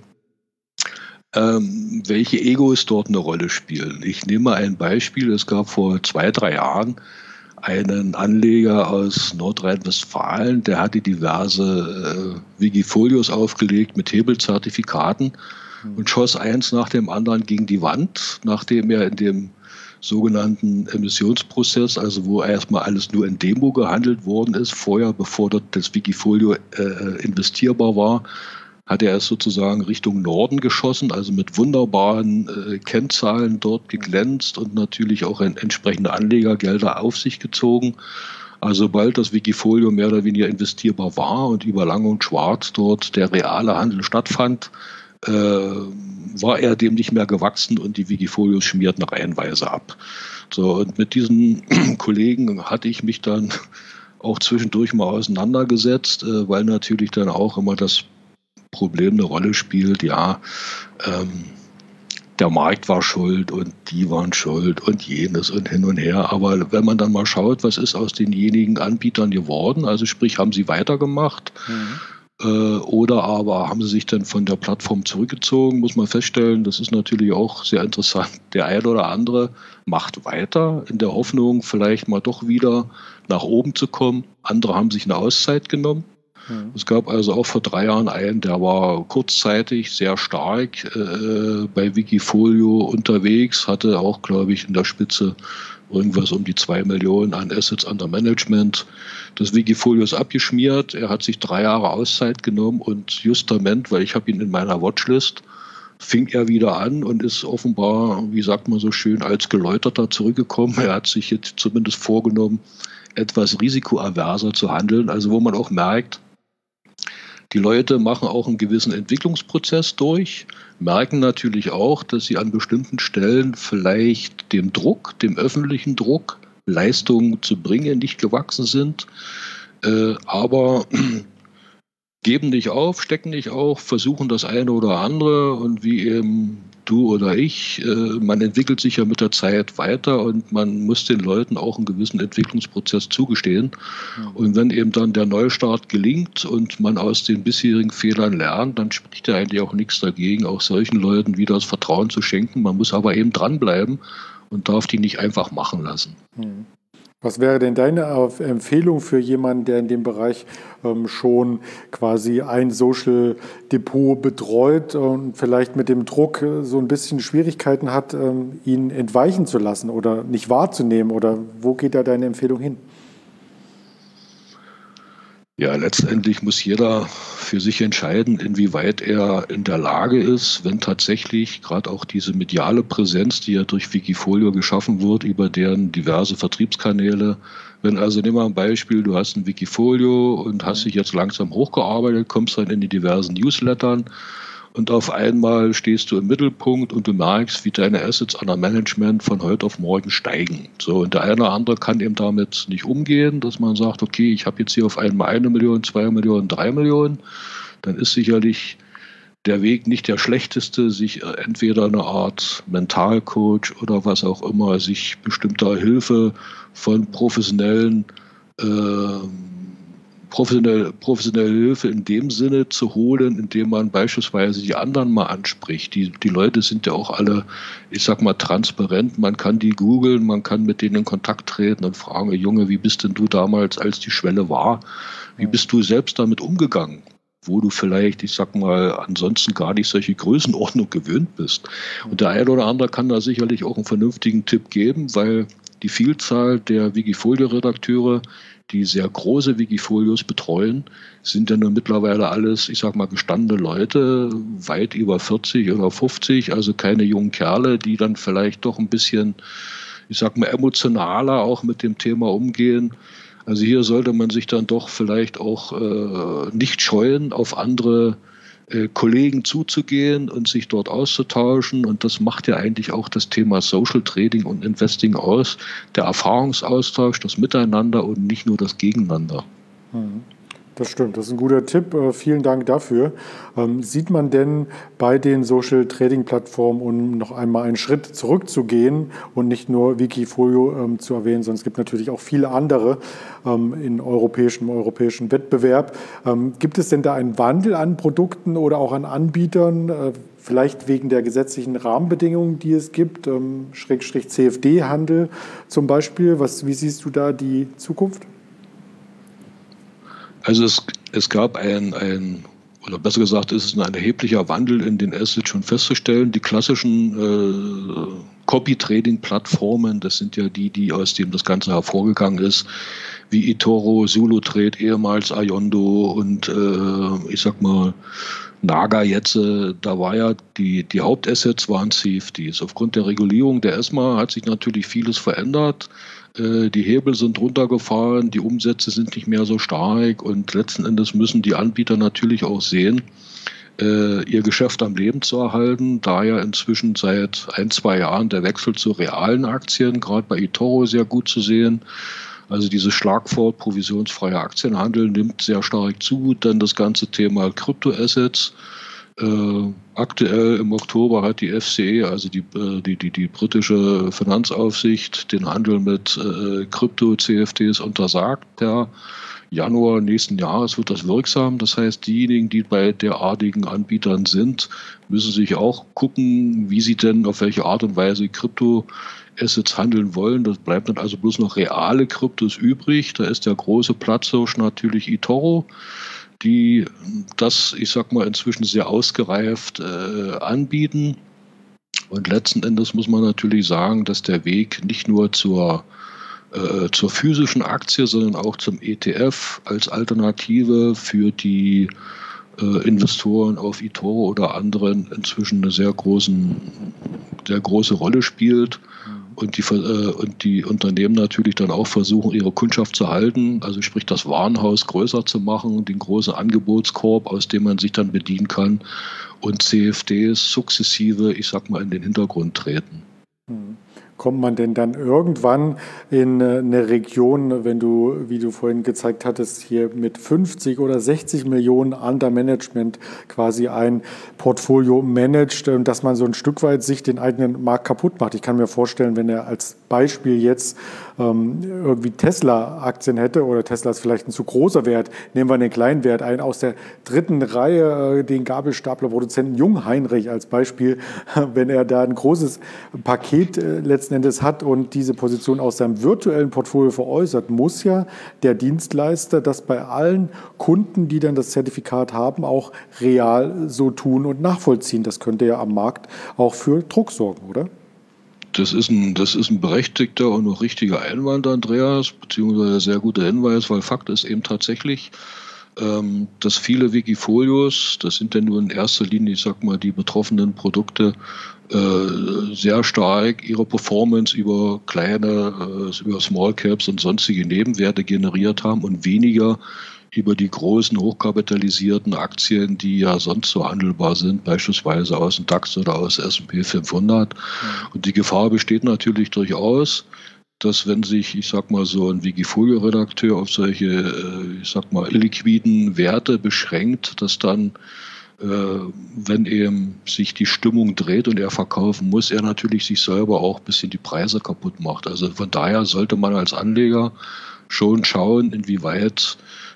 ähm, welche Egos dort eine Rolle spielen. Ich nehme ein Beispiel, es gab vor zwei, drei Jahren einen Anleger aus Nordrhein-Westfalen, der hatte diverse äh, Wikifolios aufgelegt mit Hebelzertifikaten mhm. und schoss eins nach dem anderen gegen die Wand, nachdem er in dem sogenannten Emissionsprozess, also wo erstmal alles nur in Demo gehandelt worden ist, vorher, bevor dort das Wikifolio äh, investierbar war, hat er es sozusagen Richtung Norden geschossen, also mit wunderbaren äh, Kennzahlen dort geglänzt und natürlich auch ein, entsprechende Anlegergelder auf sich gezogen. Also sobald das Wikifolio mehr oder weniger investierbar war und über Lang und Schwarz dort der reale Handel stattfand, äh, war er dem nicht mehr gewachsen und die Wikifolios schmierten reihenweise ab. So, und mit diesen Kollegen hatte ich mich dann auch zwischendurch mal auseinandergesetzt, äh, weil natürlich dann auch immer das Problem eine Rolle spielt, ja, ähm, der Markt war schuld und die waren schuld und jenes und hin und her. Aber wenn man dann mal schaut, was ist aus denjenigen Anbietern geworden, also sprich, haben sie weitergemacht, mhm. Äh, oder aber haben sie sich dann von der Plattform zurückgezogen, muss man feststellen. Das ist natürlich auch sehr interessant. Der eine oder andere macht weiter in der Hoffnung, vielleicht mal doch wieder nach oben zu kommen. Andere haben sich eine Auszeit genommen. Mhm. Es gab also auch vor drei Jahren einen, der war kurzzeitig sehr stark äh, bei Wikifolio unterwegs, hatte auch, glaube ich, in der Spitze irgendwas um die zwei Millionen an Assets under Management. Das Wikifolio ist abgeschmiert. Er hat sich drei Jahre Auszeit genommen und justament, weil ich habe ihn in meiner Watchlist, fing er wieder an und ist offenbar, wie sagt man so schön, als Geläuterter zurückgekommen. Er hat sich jetzt zumindest vorgenommen, etwas risikoaverser zu handeln. Also wo man auch merkt, die Leute machen auch einen gewissen Entwicklungsprozess durch, merken natürlich auch, dass sie an bestimmten Stellen vielleicht dem Druck, dem öffentlichen Druck, Leistungen zu bringen, nicht gewachsen sind, äh, aber geben nicht auf, stecken nicht auf, versuchen das eine oder andere und wie eben du oder ich, äh, man entwickelt sich ja mit der Zeit weiter und man muss den Leuten auch einen gewissen Entwicklungsprozess zugestehen. Mhm. Und wenn eben dann der Neustart gelingt und man aus den bisherigen Fehlern lernt, dann spricht ja eigentlich auch nichts dagegen, auch solchen Leuten wieder das Vertrauen zu schenken. Man muss aber eben dranbleiben und darf die nicht einfach machen lassen. Mhm. Was wäre denn deine Empfehlung für jemanden, der in dem Bereich ähm, schon quasi ein Social Depot betreut und vielleicht mit dem Druck äh, so ein bisschen Schwierigkeiten hat, ähm, ihn entweichen zu lassen oder nicht wahrzunehmen? Oder wo geht da deine Empfehlung hin? Ja, letztendlich muss jeder für sich entscheiden, inwieweit er in der Lage ist, wenn tatsächlich gerade auch diese mediale Präsenz, die ja durch Wikifolio geschaffen wird, über deren diverse Vertriebskanäle, wenn also, nehmen wir ein Beispiel, du hast ein Wikifolio und hast dich jetzt langsam hochgearbeitet, kommst dann in die diversen Newslettern und auf einmal stehst du im Mittelpunkt und du merkst, wie deine Assets under Management von heute auf morgen steigen. So, und der eine oder andere kann eben damit nicht umgehen, dass man sagt, okay, ich habe jetzt hier auf einmal eine Million, zwei Millionen, drei Millionen. Dann ist sicherlich der Weg nicht der schlechteste, sich entweder eine Art Mentalcoach oder was auch immer, sich bestimmter Hilfe von professionellen äh, Professionelle, professionelle Hilfe in dem Sinne zu holen, indem man beispielsweise die anderen mal anspricht. Die, die Leute sind ja auch alle, ich sag mal, transparent. Man kann die googeln, man kann mit denen in Kontakt treten und fragen, Junge, wie bist denn du damals, als die Schwelle war? Wie bist du selbst damit umgegangen? Wo du vielleicht, ich sag mal, ansonsten gar nicht solche Größenordnung gewöhnt bist. Und der eine oder andere kann da sicherlich auch einen vernünftigen Tipp geben, weil die Vielzahl der Wikifolio-Redakteure, die sehr große Wikifolios betreuen, sind ja nun mittlerweile alles, ich sag mal, gestandene Leute, weit über vierzig oder fünfzig, also keine jungen Kerle, die dann vielleicht doch ein bisschen, ich sag mal, emotionaler auch mit dem Thema umgehen. Also hier sollte man sich dann doch vielleicht auch äh, nicht scheuen, auf andere äh, Kollegen zuzugehen und sich dort auszutauschen. Und das macht ja eigentlich auch das Thema Social Trading und Investing aus. Der Erfahrungsaustausch, das Miteinander und nicht nur das Gegeneinander. Mhm. Das stimmt, das ist ein guter Tipp. Äh, vielen Dank dafür. Ähm, sieht man denn bei den Social Trading Plattformen, um noch einmal einen Schritt zurückzugehen und nicht nur Wikifolio ähm, zu erwähnen, sondern es gibt natürlich auch viele andere ähm, in europäischem, europäischen Wettbewerb. Ähm, gibt es denn da einen Wandel an Produkten oder auch an Anbietern, äh, vielleicht wegen der gesetzlichen Rahmenbedingungen, die es gibt, ähm, Schrägstrich C F D-Handel zum Beispiel? Was, wie siehst du da die Zukunft? Also es, es gab ein, ein, oder besser gesagt, es ist ein erheblicher Wandel in den Assets schon festzustellen. Die klassischen äh, Copy-Trading-Plattformen, das sind ja die, die aus dem das Ganze hervorgegangen ist, wie eToro, Zulutrade, ehemals Ayondo und äh, ich sag mal Naga jetzt, äh, da war ja die, die Hauptassets waren C F Ds. Aufgrund der Regulierung der ESMA hat sich natürlich vieles verändert. Die Hebel sind runtergefahren, die Umsätze sind nicht mehr so stark und letzten Endes müssen die Anbieter natürlich auch sehen, ihr Geschäft am Leben zu erhalten, da ja inzwischen seit ein, zwei Jahren der Wechsel zu realen Aktien, gerade bei eToro sehr gut zu sehen. Also dieses Schlagwort provisionsfreier Aktienhandel nimmt sehr stark zu, dann das ganze Thema Kryptoassets. Äh, aktuell im Oktober hat die F C E, also die, die, die, die britische Finanzaufsicht, den Handel mit äh, Krypto-C F Ds untersagt per Januar nächsten Jahres wird das wirksam. Das heißt, diejenigen, die bei derartigen Anbietern sind, müssen sich auch gucken, wie sie denn auf welche Art und Weise Kryptoassets handeln wollen. Das bleibt dann also bloß noch reale Kryptos übrig. Da ist der große Platzhirsch natürlich eToro, die das, ich sag mal, inzwischen sehr ausgereift äh, anbieten. Und letzten Endes muss man natürlich sagen, dass der Weg nicht nur zur Äh, zur physischen Aktie, sondern auch zum E T F als Alternative für die äh, Investoren auf eToro oder anderen inzwischen eine sehr, großen, sehr große Rolle spielt. Und die, äh, und die Unternehmen natürlich dann auch versuchen, ihre Kundschaft zu halten, also sprich das Warenhaus größer zu machen, den großen Angebotskorb, aus dem man sich dann bedienen kann und C F Ds sukzessive, ich sag mal, in den Hintergrund treten. Mhm. Kommt man denn dann irgendwann in eine Region, wenn du, wie du vorhin gezeigt hattest, hier mit fünfzig oder sechzig Millionen under Management quasi ein Portfolio managt, dass man so ein Stück weit sich den eigenen Markt kaputt macht? Ich kann mir vorstellen, wenn er als Beispiel jetzt ähm, irgendwie Tesla-Aktien hätte oder Tesla ist vielleicht ein zu großer Wert, nehmen wir einen kleinen Wert ein, aus der dritten Reihe äh, den Gabelstaplerproduzenten Jungheinrich als Beispiel, wenn er da ein großes Paket äh, letztendlich Endes hat und diese Position aus seinem virtuellen Portfolio veräußert, muss ja der Dienstleister das bei allen Kunden, die dann das Zertifikat haben, auch real so tun und nachvollziehen. Das könnte ja am Markt auch für Druck sorgen, oder? Das ist ein, das ist ein berechtigter und noch richtiger Einwand, Andreas, beziehungsweise ein sehr guter Hinweis, weil Fakt ist eben tatsächlich, ähm, dass viele Wikifolios, das sind ja nur in erster Linie, ich sag mal, die betroffenen Produkte, äh, sehr stark ihre Performance über kleine, äh, über Small Caps und sonstige Nebenwerte generiert haben und weniger über die großen, hochkapitalisierten Aktien, die ja sonst so handelbar sind, beispielsweise aus dem DAX oder aus S und P fünfhundert. Und die Gefahr besteht natürlich durchaus, dass wenn sich, ich sag mal, so ein Wikifolio-Redakteur auf solche, äh, ich sag mal, illiquiden Werte beschränkt, dass dann, äh, wenn eben sich die Stimmung dreht und er verkaufen muss, er natürlich sich selber auch ein bisschen die Preise kaputt macht. Also von daher sollte man als Anleger schon schauen, inwieweit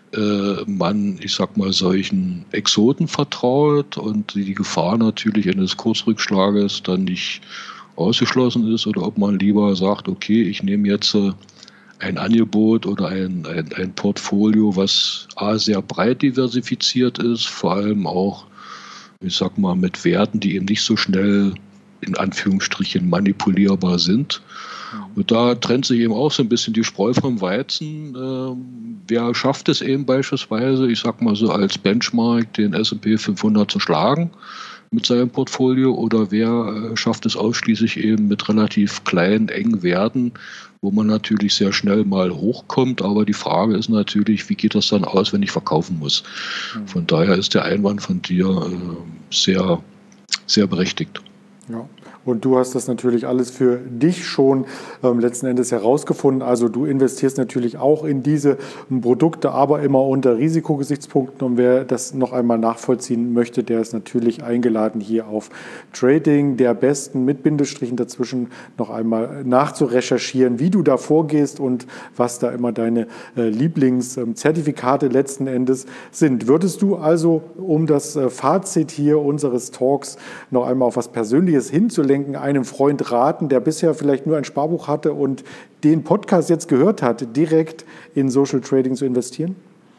man, ich sag mal, solchen Exoten vertraut und die Gefahr natürlich eines Kursrückschlages dann nicht ausgeschlossen ist oder ob man lieber sagt, okay, ich nehme jetzt ein Angebot oder ein, ein, ein Portfolio, was A, sehr breit diversifiziert ist, vor allem auch, ich sag mal, mit Werten, die eben nicht so schnell in Anführungsstrichen manipulierbar sind. Und da trennt sich eben auch so ein bisschen die Spreu vom Weizen. Ähm, wer schafft es eben beispielsweise, ich sag mal so als Benchmark, den S und P fünfhundert zu schlagen mit seinem Portfolio, oder wer äh, schafft es ausschließlich eben mit relativ kleinen, engen Werten, wo man natürlich sehr schnell mal hochkommt. Aber die Frage ist natürlich, wie geht das dann aus, wenn ich verkaufen muss? Mhm. Von daher ist der Einwand von dir äh, sehr, sehr berechtigt. Ja. Und du hast das natürlich alles für dich schon ähm, letzten Endes herausgefunden. Also du investierst natürlich auch in diese Produkte, aber immer unter Risikogesichtspunkten. Und wer das noch einmal nachvollziehen möchte, der ist natürlich eingeladen, hier auf Trading der Besten mit Bindestrichen dazwischen noch einmal nachzurecherchieren, wie du da vorgehst und was da immer deine äh, Lieblingszertifikate letzten Endes sind. Würdest du also, um das äh, Fazit hier unseres Talks noch einmal auf was Persönliches hinzulenken, einem Freund raten, der bisher vielleicht nur ein Sparbuch hatte und den Podcast jetzt gehört hat, direkt in Social Trading zu investieren?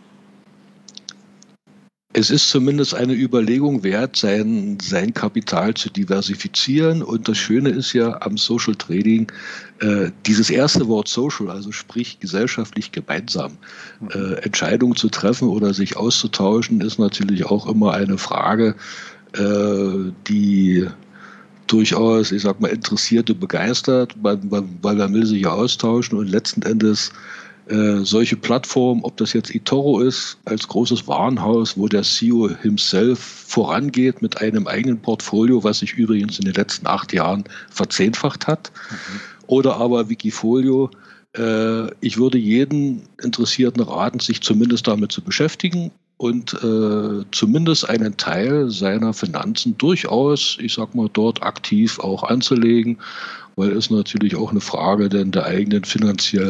Es ist zumindest eine Überlegung wert, sein, sein Kapital zu diversifizieren. Und das Schöne ist ja am Social Trading, äh, dieses erste Wort Social, also sprich gesellschaftlich gemeinsam, äh, Entscheidungen zu treffen oder sich auszutauschen, ist natürlich auch immer eine Frage, äh, die durchaus, ich sag mal, Interessierte begeistert, weil, weil man will sich ja austauschen und letzten Endes äh, solche Plattformen, ob das jetzt eToro ist, als großes Warenhaus, wo der C E O himself vorangeht mit einem eigenen Portfolio, was sich übrigens in den letzten acht Jahren verzehnfacht hat, mhm. oder aber Wikifolio. Äh, ich würde jeden Interessierten raten, sich zumindest damit zu beschäftigen und äh, zumindest einen Teil seiner Finanzen durchaus, ich sag mal, dort aktiv auch anzulegen, weil es natürlich auch eine Frage denn der eigenen finanziellen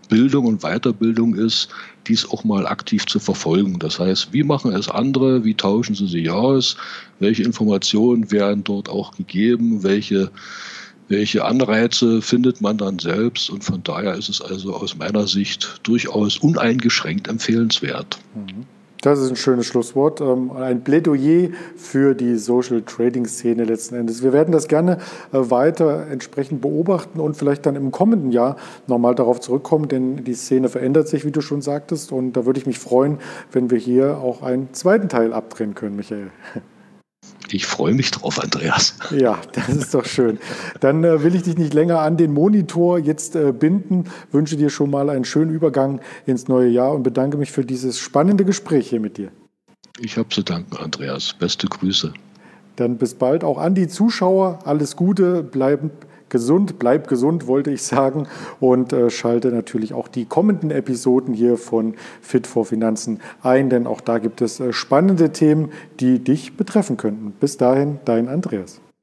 Bildung und Weiterbildung ist, dies auch mal aktiv zu verfolgen. Das heißt, wie machen es andere, wie tauschen sie sich aus, welche Informationen werden dort auch gegeben, welche, welche Anreize findet man dann selbst, und von daher ist es also aus meiner Sicht durchaus uneingeschränkt empfehlenswert. Mhm. Das ist ein schönes Schlusswort, ein Plädoyer für die Social-Trading-Szene letzten Endes. Wir werden das gerne weiter entsprechend beobachten und vielleicht dann im kommenden Jahr nochmal darauf zurückkommen, denn die Szene verändert sich, wie du schon sagtest, und da würde ich mich freuen, wenn wir hier auch einen zweiten Teil abdrehen können, Michael. Ich freue mich drauf, Andreas. Ja, das ist doch schön. Dann äh, will ich dich nicht länger an den Monitor jetzt äh, binden, wünsche dir schon mal einen schönen Übergang ins neue Jahr und bedanke mich für dieses spannende Gespräch hier mit dir. Ich habe zu danken, Andreas. Beste Grüße. Dann bis bald auch an die Zuschauer. Alles Gute, bleiben gesund, bleib gesund, wollte ich sagen, und äh, schalte natürlich auch die kommenden Episoden hier von Fit for Finanzen ein, denn auch da gibt es äh, spannende Themen, die dich betreffen könnten. Bis dahin, dein Andreas.